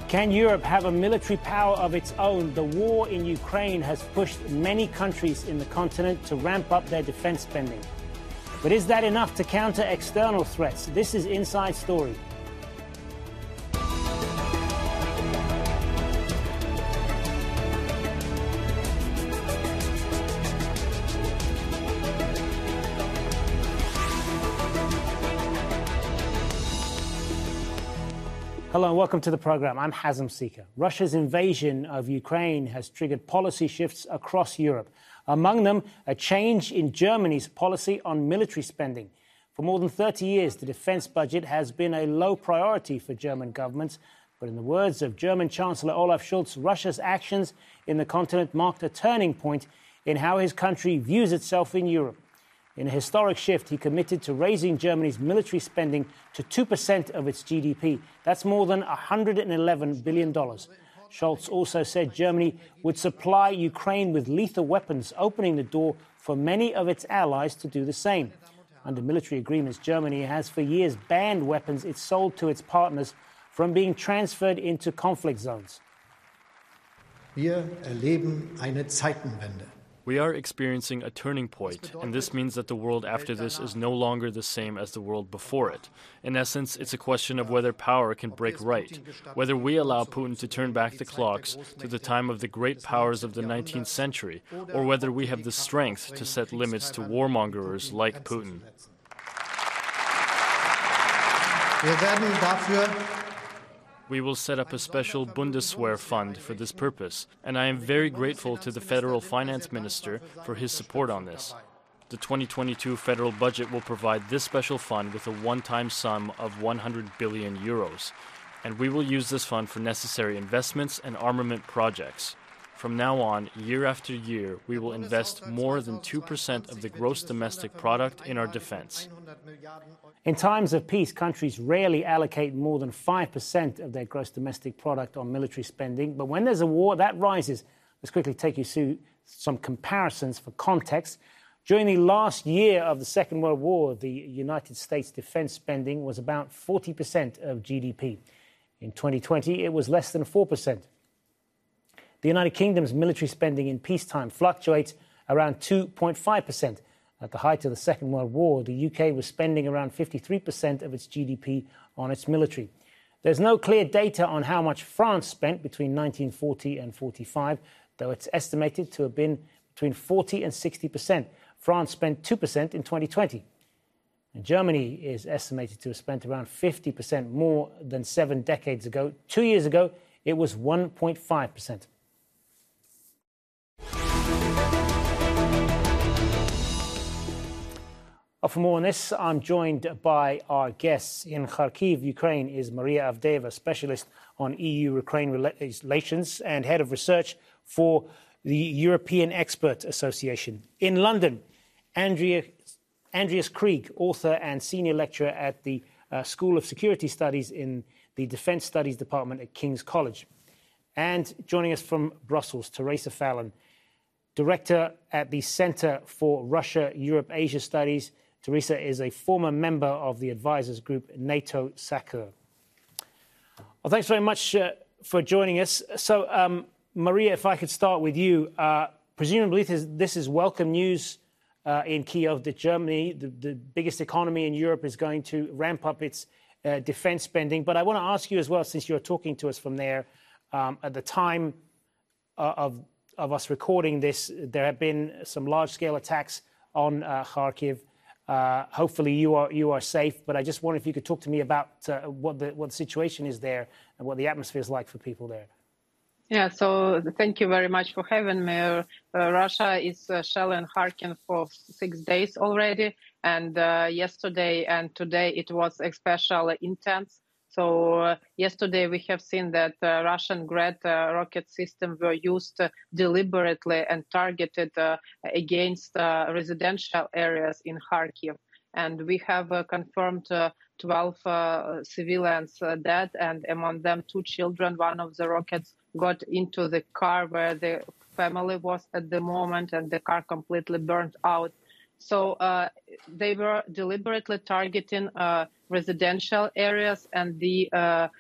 Can Europe have a military power of its own? The war in Ukraine has pushed many countries in the continent to ramp up their defense spending. But is that enough to counter external threats? This is Inside Story. Hello and welcome to the program. I'm Hazem Sika. Russia's invasion of Ukraine has triggered policy shifts across Europe. Among them, a change in Germany's policy on military spending. For more than 30 years, the defense budget has been a low priority for German governments. But in the words of German Chancellor Olaf Scholz, Russia's actions in the continent marked a turning point in how his country views itself in Europe. In a historic shift, he committed to raising Germany's military spending to 2% of its GDP. That's more than $111 billion. Scholz also said Germany would supply Ukraine with lethal weapons, opening the door for many of its allies to do the same. Under military agreements, Germany has for years banned weapons it sold to its partners from being transferred into conflict zones. Wir erleben eine Zeitenwende. We are experiencing a turning point, and this means that the world after this is no longer the same as the world before it. In essence, it's a question of whether power can break right, whether we allow Putin to turn back the clocks to the time of the great powers of the 19th century, or whether we have the strength to set limits to warmongers like Putin. We will set up a special Bundeswehr fund for this purpose, and I am very grateful to the federal finance minister for his support on this. The 2022 federal budget will provide this special fund with a one-time sum of 100 billion euros, and we will use this fund for necessary investments and armament projects. From now on, year after year, we will invest more than 2% of the gross domestic product in our defense. In times of peace, countries rarely allocate more than 5% of their gross domestic product on military spending. But when there's a war, that rises. Let's quickly take you through some comparisons for context. During the last year of the Second World War, the United States defense spending was about 40% of GDP. In 2020, it was less than 4%. The United Kingdom's military spending in peacetime fluctuates around 2.5%. At the height of the Second World War, the UK was spending around 53% of its GDP on its military. There's no clear data on how much France spent between 1940 and 45, though it's estimated to have been between 40 and 60%. France spent 2% in 2020. And Germany is estimated to have spent around 50% more than 7 decades ago. 2 years ago, it was 1.5%. For more on this, I'm joined by our guests. In Kharkiv, Ukraine, is Maria Avdeeva, specialist on EU-Ukraine relations and head of research for the European Expert Association. In London, Andreas Krieg, author and senior lecturer at the School of Security Studies in the Defence Studies Department at King's College. And joining us from Brussels, Teresa Fallon, director at the Centre for Russia-Europe-Asia Studies. Teresa is a former member of the advisors group NATO SACEUR. Well, thanks very much for joining us. So, Maria, if I could start with you, presumably this is welcome news in Kyiv that Germany, the biggest economy in Europe, is going to ramp up its defense spending. But I want to ask you as well, since you're talking to us from there, at the time of us recording this, there have been some large-scale attacks on Kharkiv. Hopefully you are safe, but I just wonder if you could talk to me about what the situation is there and what the atmosphere is like for people there. Yeah, so thank you very much for having me. Russia is shelling Kharkiv for 6 days already, and yesterday and today it was especially intense. So yesterday we have seen that Russian Grad rocket systems were used deliberately and targeted against residential areas in Kharkiv. And we have confirmed 12 civilians dead, and among them 2 children. One of the rockets got into the car where the family was at the moment, and the car completely burned out. So they were deliberately targeting residential areas, and the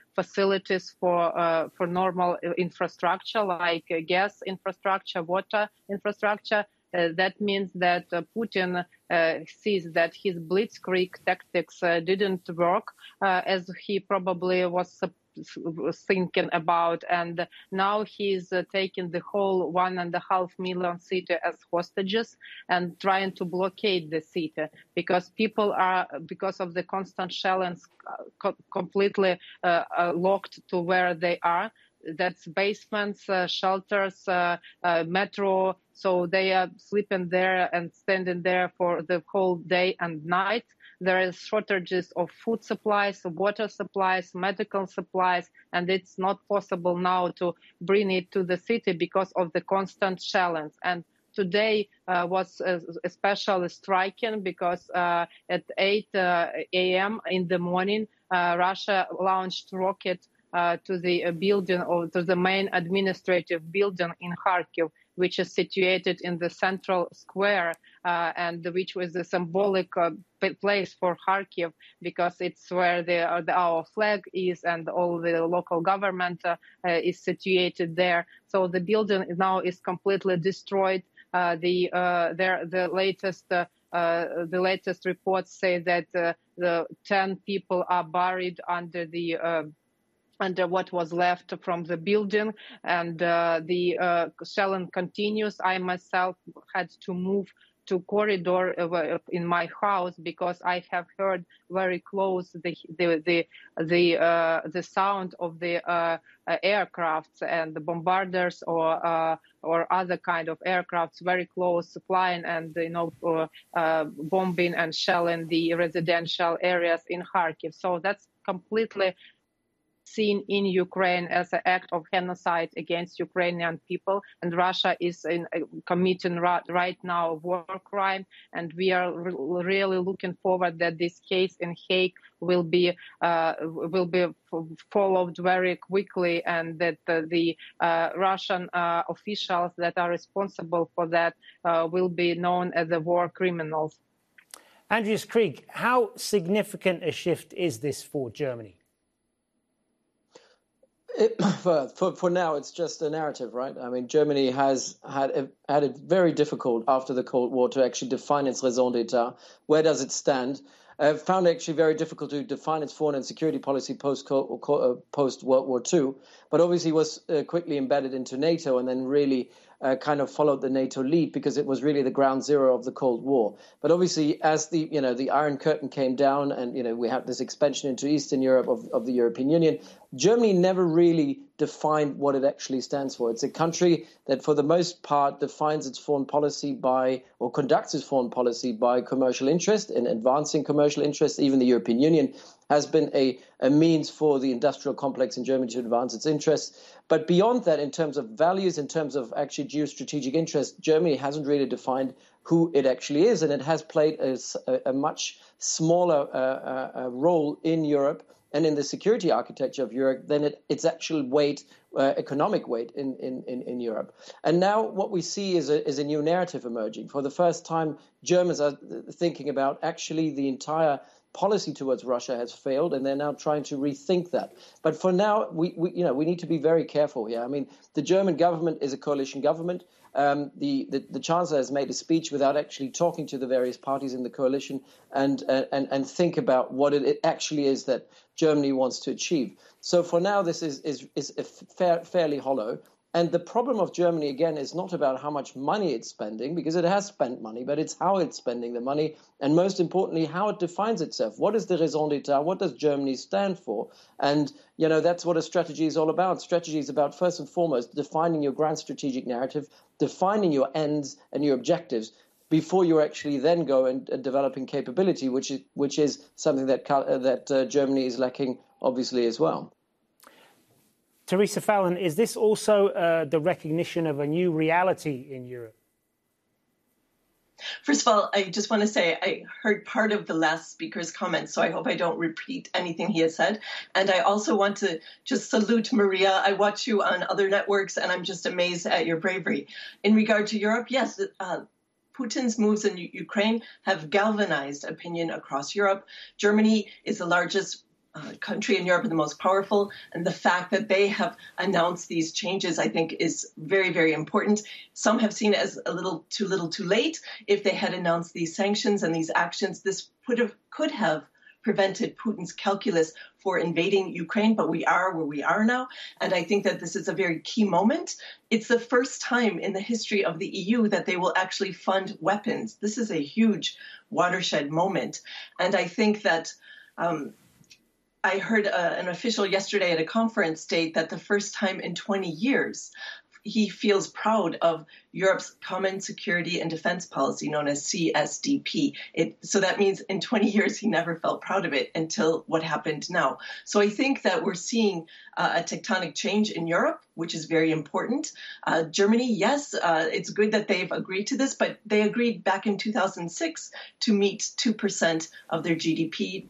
facilities for normal infrastructure like gas infrastructure, water infrastructure. That means that Putin sees that his blitzkrieg tactics didn't work as he probably was thinking about, and now he's taking the whole 1.5 million city as hostages and trying to blockade the city because people are, because of the constant shelling, completely locked to where they are. That's basements, shelters, metro. So they are sleeping there and standing there for the whole day and night. There is shortages of food supplies, water supplies, medical supplies, and it's not possible now to bring it to the city because of the constant challenge. And today was especially striking because at 8 a.m. in the morning, Russia launched rocket to the building, or to the main administrative building in Kharkiv, which is situated in the central square, and which was a symbolic place for Kharkiv because it's where our flag is and all the local government is situated there. So the building now is completely destroyed. The latest reports say that the 10 people are buried under what was left from the building, and the shelling continues. I myself had to move to corridor in my house because I have heard very close the sound of the aircrafts and the bombarders or other kind of aircrafts very close flying and bombing and shelling the residential areas in Kharkiv. So that's completely seen in Ukraine as an act of genocide against Ukrainian people, and Russia is committing right now a war crime, and we are really looking forward that this case in Hague will be followed very quickly, and that the Russian officials that are responsible for that will be known as the war criminals. Andreas Krieg, how significant a shift is this for Germany? For now, it's just a narrative, right? I mean, Germany has had it very difficult after the Cold War to actually define its raison d'etat. Where does it stand? Found it actually very difficult to define its foreign and security policy post World War II, but obviously was quickly embedded into NATO and then really kind of followed the NATO lead because it was really the ground zero of the Cold War. But obviously, as the Iron Curtain came down and we have this expansion into Eastern Europe of the European Union, Germany never really defined what it actually stands for. It's a country that, for the most part, defines its foreign policy by, or conducts its foreign policy by, commercial interest and advancing commercial interests. Even the European Union has been a means for the industrial complex in Germany to advance its interests. But beyond that, in terms of values, in terms of actually geostrategic interest, Germany hasn't really defined who it actually is, and it has played a much smaller role in Europe and in the security architecture of Europe than its actual weight, economic weight in Europe. And now what we see is a new narrative emerging. For the first time, Germans are thinking about actually the entire policy towards Russia has failed, and they're now trying to rethink that. But for now, we need to be very careful here. I mean, the German government is a coalition government. The Chancellor has made a speech without actually talking to the various parties in the coalition and think about what it actually is that Germany wants to achieve. So for now, this is fairly hollow. And the problem of Germany, again, is not about how much money it's spending, because it has spent money, but it's how it's spending the money, and most importantly, how it defines itself. What is the raison d'etat? What does Germany stand for? And, that's what a strategy is all about. Strategy is about, first and foremost, defining your grand strategic narrative, defining your ends and your objectives, before you actually then go and developing capability, which is something that Germany is lacking, obviously, as well. Teresa Fallon, is this also the recognition of a new reality in Europe? First of all, I just want to say I heard part of the last speaker's comments, so I hope I don't repeat anything he has said. And I also want to just salute Maria. I watch you on other networks, and I'm just amazed at your bravery. In regard to Europe, yes, Putin's moves in Ukraine have galvanized opinion across Europe. Germany is the largest country in Europe and the most powerful. And the fact that they have announced these changes, I think, is very, very important. Some have seen it as a little too late. If they had announced these sanctions and these actions, this could have prevented Putin's calculus for invading Ukraine, but we are where we are now. And I think that this is a very key moment. It's the first time in the history of the EU that they will actually fund weapons. This is a huge watershed moment. And I think that I heard an official yesterday at a conference state that the first time in 20 years, he feels proud of Europe's Common Security and Defense Policy, known as CSDP. So that means in 20 years, he never felt proud of it until what happened now. So I think that we're seeing a tectonic change in Europe, which is very important. Germany, yes, it's good that they've agreed to this, but they agreed back in 2006 to meet 2% of their GDP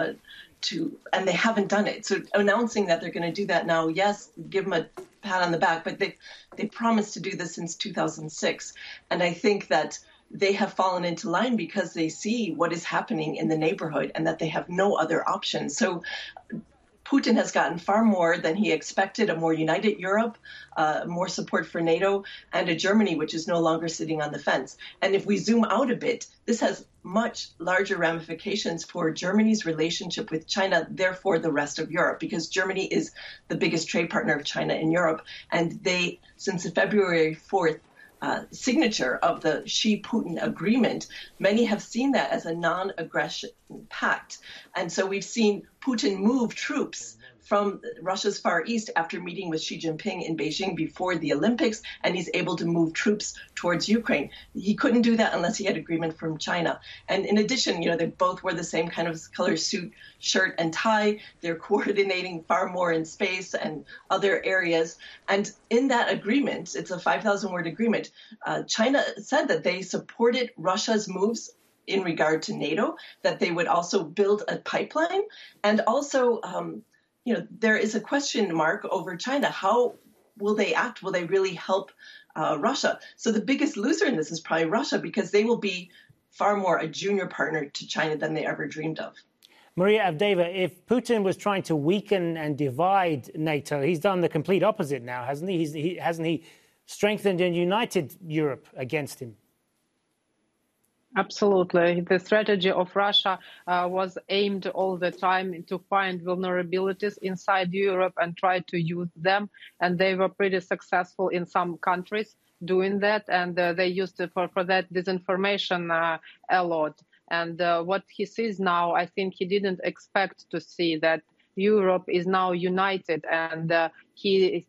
and they haven't done it. So announcing that they're going to do that now, yes, give them a pat on the back, but they promised to do this since 2006. And I think that they have fallen into line because they see what is happening in the neighborhood and that they have no other option. So Putin has gotten far more than he expected, a more united Europe, more support for NATO, and a Germany which is no longer sitting on the fence. And if we zoom out a bit, this has much larger ramifications for Germany's relationship with China, therefore the rest of Europe, because Germany is the biggest trade partner of China in Europe. And they, since the February 4th signature of the Xi-Putin agreement, many have seen that as a non-aggression pact. And so we've seen Putin move troops from Russia's Far East after meeting with Xi Jinping in Beijing before the Olympics, and he's able to move troops towards Ukraine. He couldn't do that unless he had agreement from China. And in addition, they both wear the same kind of color suit, shirt, and tie. They're coordinating far more in space and other areas. And in that agreement, it's a 5,000-word agreement, China said that they supported Russia's moves in regard to NATO, that they would also build a pipeline, and also there is a question mark over China. How will they act? Will they really help Russia? So the biggest loser in this is probably Russia, because they will be far more a junior partner to China than they ever dreamed of. Maria Avdeeva, if Putin was trying to weaken and divide NATO, he's done the complete opposite now, hasn't he? Hasn't he strengthened and united Europe against him? Absolutely. The strategy of Russia was aimed all the time to find vulnerabilities inside Europe and try to use them. And they were pretty successful in some countries doing that. And they used it for that disinformation a lot. And what he sees now, I think he didn't expect to see that Europe is now united, and he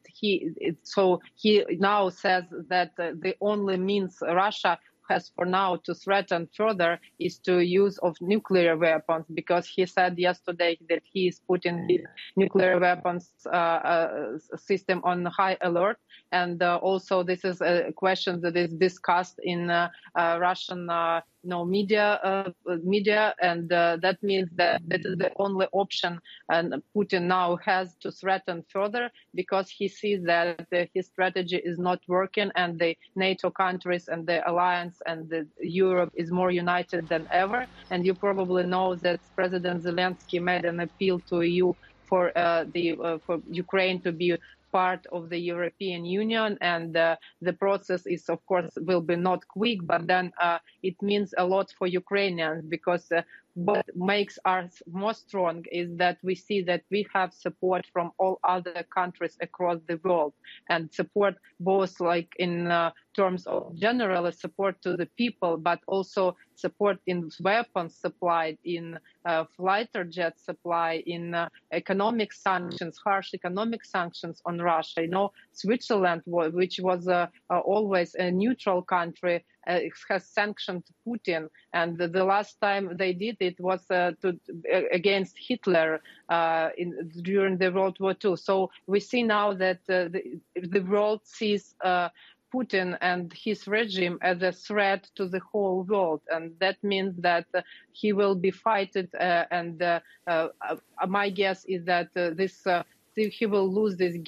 now says that the only means Russia has for now to threaten further is to use of nuclear weapons, because he said yesterday that he is putting the nuclear weapons system on high alert. And also this is a question that is discussed in Russian media, and that means that that is the only option and Putin now has to threaten further, because he sees that his strategy is not working, and the NATO countries and the alliance and Europe is more united than ever. And you probably know that President Zelensky made an appeal to EU for Ukraine to be part of the European Union, and the process is, of course, will be not quick, but then it means a lot for Ukrainians, because what makes us more strong is that we see that we have support from all other countries across the world, and support both like in terms of general support to the people, but also support in weapons supplied, in fighter jet supply, in economic sanctions, harsh economic sanctions on Russia. Switzerland, which was always a neutral country, has sanctioned Putin, and the last time they did it was against Hitler during the World War II. So we see now that the world sees Putin and his regime as a threat to the whole world, and that means that he will be fighted. And my guess is that he will lose this game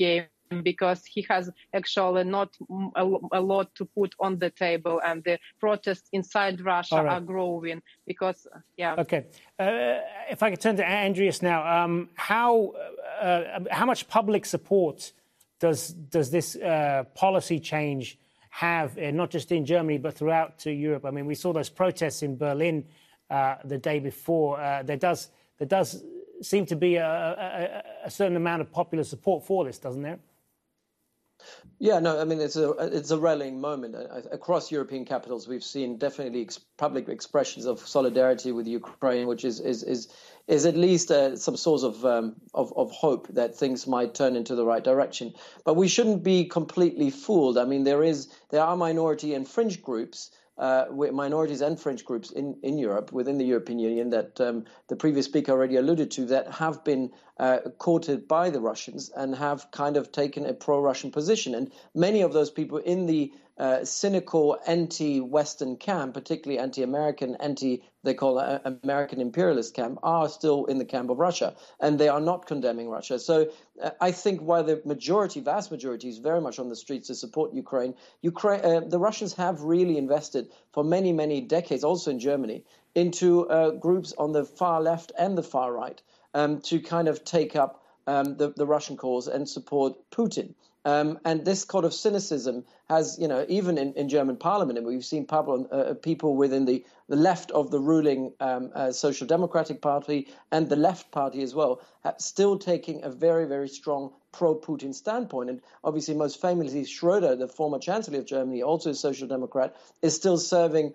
because he has actually not a lot to put on the table, and the protests inside Russia are growing because, Okay. If I could turn to Andreas now, how much public support does this policy change have, not just in Germany, but throughout Europe? I mean, we saw those protests in Berlin the day before. There does seem to be a certain amount of popular support for this, doesn't there? Yeah, no, I mean, it's a rallying moment. Across European capitals, we've seen definitely public expressions of solidarity with Ukraine, which is at least some source of hope that things might turn into the right direction. But we shouldn't be completely fooled. I mean, there are minority and fringe groups, minorities and fringe groups in Europe, within the European Union, that the previous speaker already alluded to, that have been courted by the Russians and have kind of taken a pro-Russian position. And many of those people in the cynical anti-Western camp, particularly anti-American, they call it American imperialist camp, are still in the camp of Russia, and they are not condemning Russia. So I think while the vast majority is very much on the streets to support Ukraine, the Russians have really invested for many, many decades, also in Germany, into groups on the far left and the far right to kind of take up the Russian cause and support Putin. And this kind of cynicism has, even in German parliament, and we've seen people within the left of the ruling Social Democratic Party and the left party as well, still taking a very, very strong pro-Putin standpoint. And obviously, most famously, Schröder, the former Chancellor of Germany, also a Social Democrat, is still serving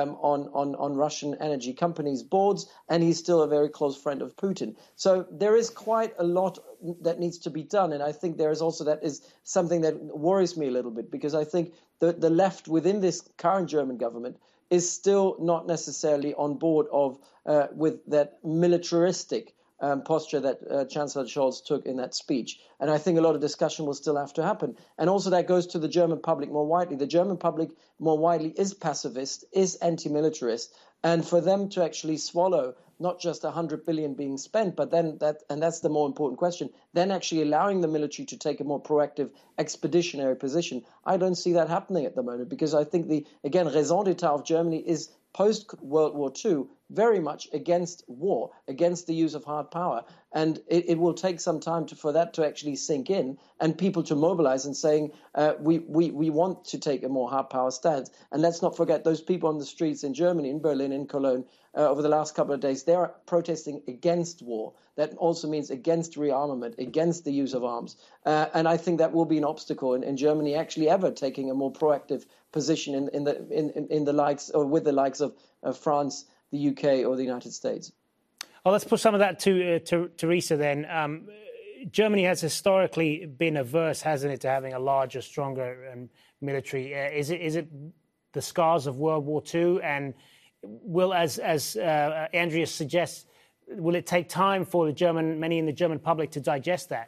on Russian energy companies' boards, and he's still a very close friend of Putin. So there is quite a lot that needs to be done. And I think there is also that is something that worries me a little bit, because I think the left within this current German government is still not necessarily on board with that militaristic posture that Chancellor Scholz took in that speech. And I think a lot of discussion will still have to happen. And also that goes to the German public more widely. The German public more widely is pacifist, is anti-militarist. And for them to actually swallow not just 100 billion being spent, but then that's the more important question, then actually allowing the military to take a more proactive expeditionary position. I don't see that happening at the moment, because I think raison d'etat of Germany is post-World War II very much against war, against the use of hard power. And it will take some time for that to actually sink in and people to mobilize and saying, we want to take a more hard power stance. And let's not forget those people on the streets in Germany, in Berlin, in Cologne, over the last couple of days, they are protesting against war. That also means against rearmament, against the use of arms. And I think that will be an obstacle in Germany actually ever taking a more proactive position in the likes, or with the likes of France, the UK, or the United States. Well, let's put some of that to Teresa then. Germany has historically been averse, hasn't it, to having a larger, stronger military. Is it the scars of World War II? And will, as Andreas suggests, will it take time for many in the German public to digest that?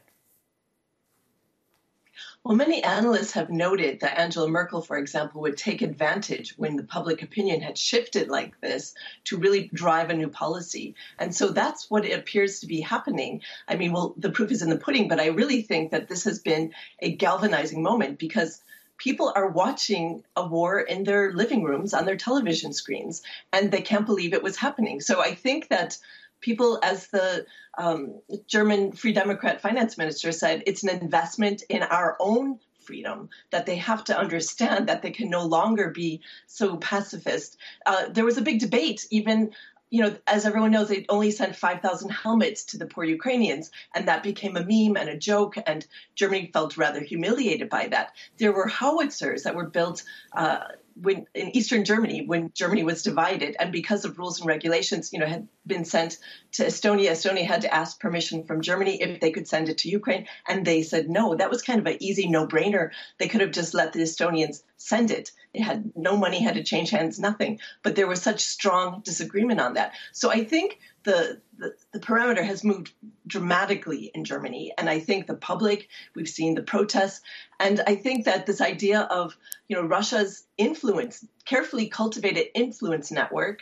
Well, many analysts have noted that Angela Merkel, for example, would take advantage when the public opinion had shifted like this to really drive a new policy. And so that's what it appears to be happening. I mean, well, the proof is in the pudding, but I really think that this has been a galvanizing moment, because people are watching a war in their living rooms on their television screens, and they can't believe it was happening. So I think that people, as the German Free Democrat finance minister said, it's an investment in our own freedom, that they have to understand that they can no longer be so pacifist. There was a big debate, even, as everyone knows, they only sent 5,000 helmets to the poor Ukrainians, and that became a meme and a joke, and Germany felt rather humiliated by that. There were howitzers that were built in Eastern Germany when Germany was divided, and because of rules and regulations, had been sent to Estonia. Estonia had to ask permission from Germany if they could send it to Ukraine, and they said no. That was kind of an easy no-brainer. They could have just let the Estonians send it. They had no money, had to change hands, nothing. But there was such strong disagreement on that. So I think the parameter has moved dramatically in Germany. And I think the public, we've seen the protests. And I think that this idea of, Russia's influence, carefully cultivated influence network,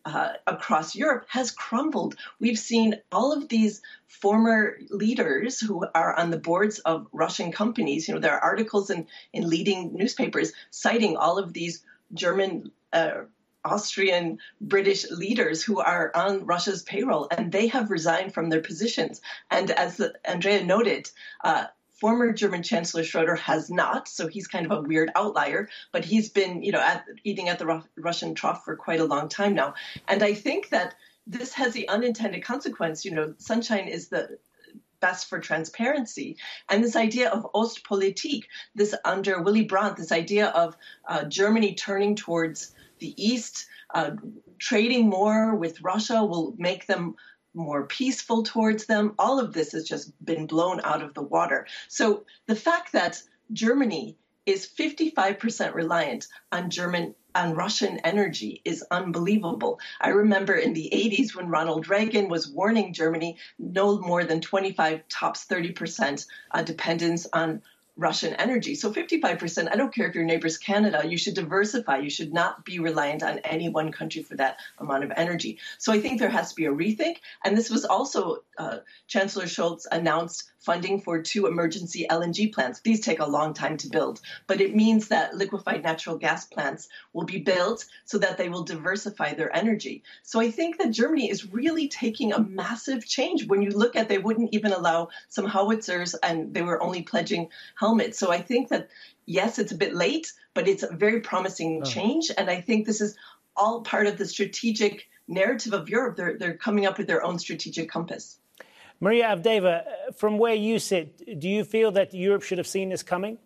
across Europe has crumbled. We've seen all of these former leaders who are on the boards of Russian companies. There are articles in leading newspapers citing all of these German, Austrian, British leaders who are on Russia's payroll, and they have resigned from their positions. And as Andrea noted, former German Chancellor Schröder has not, so he's kind of a weird outlier, but he's been, eating at the Russian trough for quite a long time now. And I think that this has the unintended consequence. Sunshine is the best for transparency. And this idea of Ostpolitik, this under Willy Brandt, this idea of Germany turning towards the East, trading more with Russia will make them more peaceful towards them. All of this has just been blown out of the water. So the fact that Germany is 55% reliant on Russian energy is unbelievable. I remember in the 80s when Ronald Reagan was warning Germany no more than 25, tops 30% dependence on Russian energy. So 55%, I don't care if your neighbor's Canada, you should diversify. You should not be reliant on any one country for that amount of energy. So I think there has to be a rethink. And this was also, Chancellor Scholz announced funding for 2 emergency LNG plants. These take a long time to build, but it means that liquefied natural gas plants will be built so that they will diversify their energy. So I think that Germany is really taking a massive change. When you look at, they wouldn't even allow some howitzers and they were only pledging helmets. So I think that, yes, it's a bit late, but it's a very promising change. And I think this is all part of the strategic narrative of Europe. They're coming up with their own strategic compass. Maria Avdeeva, from where you sit, do you feel that Europe should have seen this coming?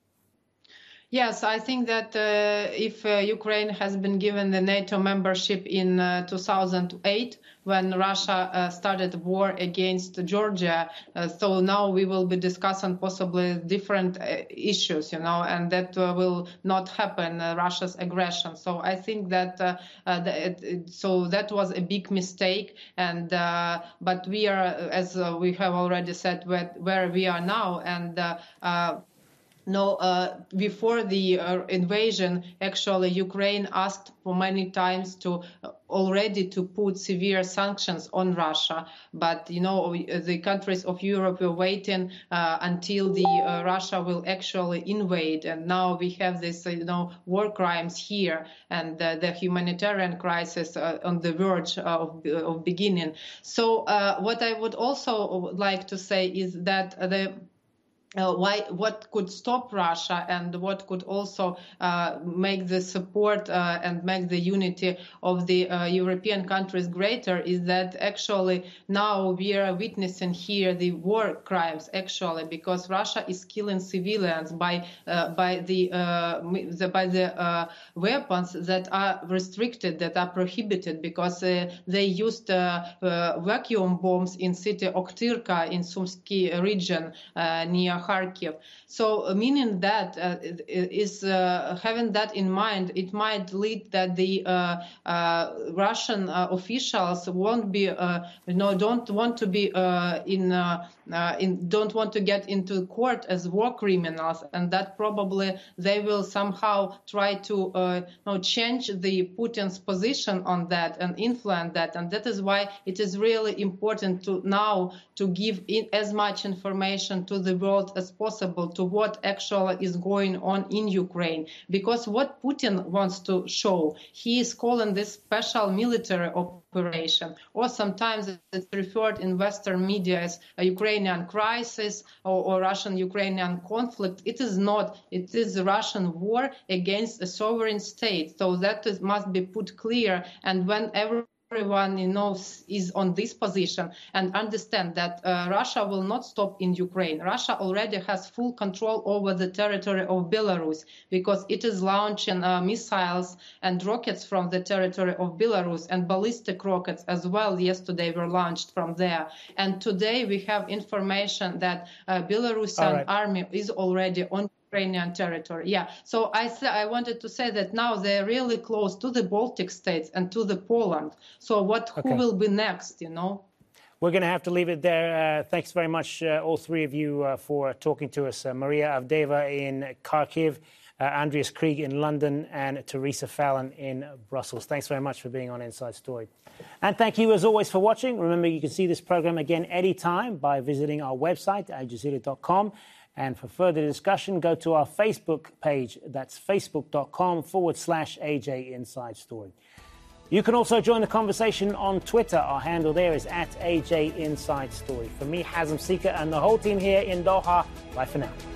Yes, I think that if Ukraine has been given the NATO membership in 2008, when Russia started war against Georgia, so now we will be discussing possibly different issues, and that will not happen, Russia's aggression. So I think that so that was a big mistake, and but we are, as we have already said, where we are now, and before the invasion, actually, Ukraine asked for many times to put severe sanctions on Russia. But, the countries of Europe were waiting until Russia will actually invade. And now we have this, war crimes here and the humanitarian crisis on the verge of beginning. So what I would also like to say is that what could stop Russia and what could also make the support and make the unity of the European countries greater is that actually now we are witnessing here the war crimes actually, because Russia is killing civilians by the weapons that are restricted, that are prohibited, because they used vacuum bombs in city Oktyrka in Sumsky region near Kharkiv. So meaning that is having that in mind, it might lead that the Russian officials won't be, don't want to be don't want to get into court as war criminals, and that probably they will somehow try to change the Putin's position on that and influence that, and that is why it is really important to now to give as much information to the world as possible to what actually is going on in Ukraine, because what Putin wants to show, he is calling this special military operation, or sometimes it's referred in Western media as a Ukrainian crisis or Russian-Ukrainian conflict. It is not. It is a Russian war against a sovereign state. So that must be put clear. And when everyone is on this position and understand that Russia will not stop in Ukraine. Russia already has full control over the territory of Belarus because it is launching missiles and rockets from the territory of Belarus, and ballistic rockets as well yesterday were launched from there. And today we have information that Belarusian army is already on Ukrainian territory. Yeah. So I wanted to say that now they're really close to the Baltic states and to the Poland. So who will be next, We're going to have to leave it there. Thanks very much, all three of you, for talking to us. Maria Avdeeva in Kharkiv Andreas Krieg in London, and Teresa Fallon in Brussels. Thanks very much for being on Inside Story. And thank you, as always, for watching. Remember, you can see this program again anytime by visiting our website, aljazeera.com. And for further discussion, go to our Facebook page. That's facebook.com/AJ Inside Story. You can also join the conversation on Twitter. Our handle there is @AJ Inside Story. For me, Hazem Sika, and the whole team here in Doha, bye for now.